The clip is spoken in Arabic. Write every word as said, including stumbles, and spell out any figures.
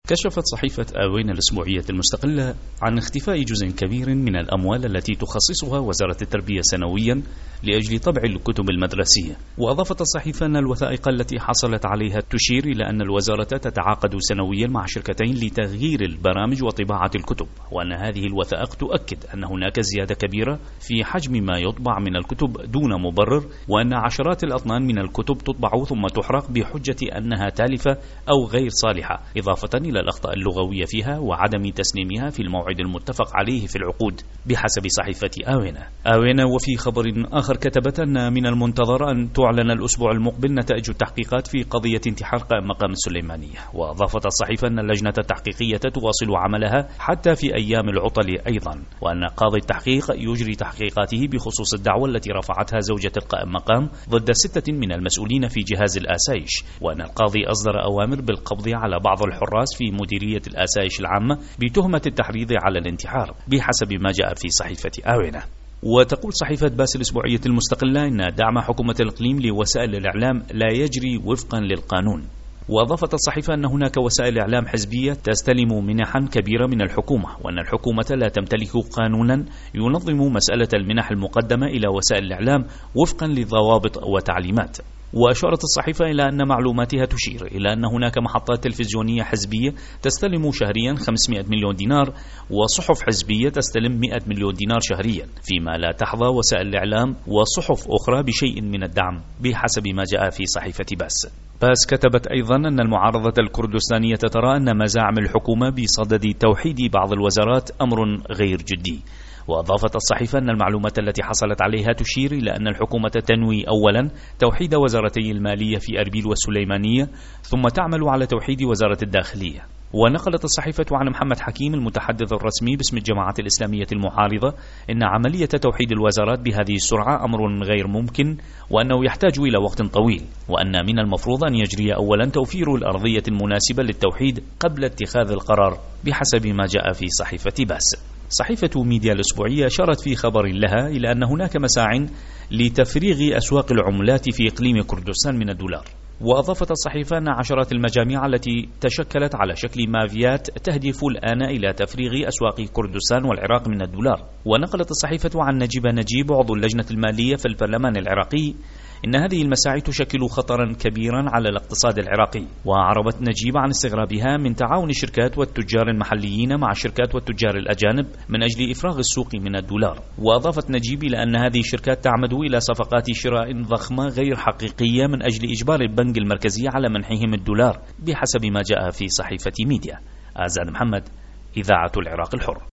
كشفت صحيفة آوينا الأسبوعية المستقلة عن اختفاء جزء كبير من الأموال التي تخصصها وزارة التربية سنويا لأجل طبع الكتب المدرسية. وأضافت الصحيفة أن الوثائق التي حصلت عليها تشير إلى أن الوزارة تتعاقد سنويا مع شركتين لتغيير البرامج وطباعة الكتب، وأن هذه الوثائق تؤكد أن هناك زيادة كبيرة في حجم ما يطبع من الكتب دون مبرر، وأن عشرات الأطنان من الكتب تطبع ثم تحرق بحجة أنها تالفة أو غير صالحة، إضافة إلى الأخطاء اللغوية فيها وعدم تسليمها في الموعد المتفق عليه في العقود بحسب صحيفة آوينا. آوينا وفي خبر آخر كتبت أن من المنتظر أن تعلن الأسبوع المقبل نتائج التحقيقات في قضية انتحار قائم مقام السليمانية. وأضافت الصحيفة أن اللجنة التحقيقية تواصل عملها حتى في أيام العطل أيضا، وأن قاضي التحقيق يجري تحقيقاته بخصوص الدعوة التي رفعتها زوجة القائم مقام ضد ستة من المسؤولين في جهاز الآسايش، وأن القاضي أصدر أوامر بالقبض على بعض الحراس في مديرية الآسايش العامة بتهمة التحريض على الانتحار بحسب ما جاء في صحيفة آوينا. وتقول صحيفة باس الأسبوعية المستقلة إن دعم حكومة الإقليم لوسائل الإعلام لا يجري وفقا للقانون. وأضافت الصحيفة أن هناك وسائل إعلام حزبية تستلم منحا كبيرة من الحكومة، وأن الحكومة لا تمتلك قانونا ينظم مسألة المنح المقدمة إلى وسائل الإعلام وفقا لضوابط وتعليمات. وأشارت الصحيفة إلى أن معلوماتها تشير إلى أن هناك محطات تلفزيونية حزبية تستلم شهريا خمسمائة مليون دينار، وصحف حزبية تستلم مائة مليون دينار شهريا، فيما لا تحظى وسائل الإعلام وصحف أخرى بشيء من الدعم بحسب ما جاء في صحيفة باس. باس كتبت أيضا أن المعارضة الكردستانية ترى أن مزاعم الحكومة بصدد توحيد بعض الوزارات أمر غير جدي. وأضافت الصحيفة أن المعلومات التي حصلت عليها تشير إلى أن الحكومة تنوي أولا توحيد وزارتي المالية في أربيل والسليمانية، ثم تعمل على توحيد وزارة الداخلية. ونقلت الصحيفة عن محمد حكيم المتحدث الرسمي باسم الجماعة الإسلامية المعارضة إن عملية توحيد الوزارات بهذه السرعة أمر غير ممكن، وأنه يحتاج إلى وقت طويل، وأن من المفروض أن يجري أولا توفير الأرضية المناسبة للتوحيد قبل اتخاذ القرار بحسب ما جاء في صحيفة باس. صحيفة ميديا الأسبوعية أشارت في خبر لها إلى أن هناك مساع لتفريغ أسواق العملات في إقليم كردستان من الدولار. وأضافت الصحيفة أن عشرات المجاميع التي تشكلت على شكل مافيات تهدف الآن إلى تفريغ أسواق كردستان والعراق من الدولار. ونقلت الصحيفة عن نجيب نجيب عضو اللجنة المالية في البرلمان العراقي إن هذه المساعي تشكل خطرا كبيرا على الاقتصاد العراقي. وعربت نجيب عن استغرابها من تعاون الشركات والتجار المحليين مع الشركات والتجار الأجانب من أجل إفراغ السوق من الدولار. وأضافت نجيب إلى أن هذه الشركات تعمد إلى صفقات شراء ضخمة غير حقيقية من أجل إجبار البنك المركزي على منحهم الدولار بحسب ما جاء في صحيفة ميديا. آزاد محمد، إذاعة العراق الحر.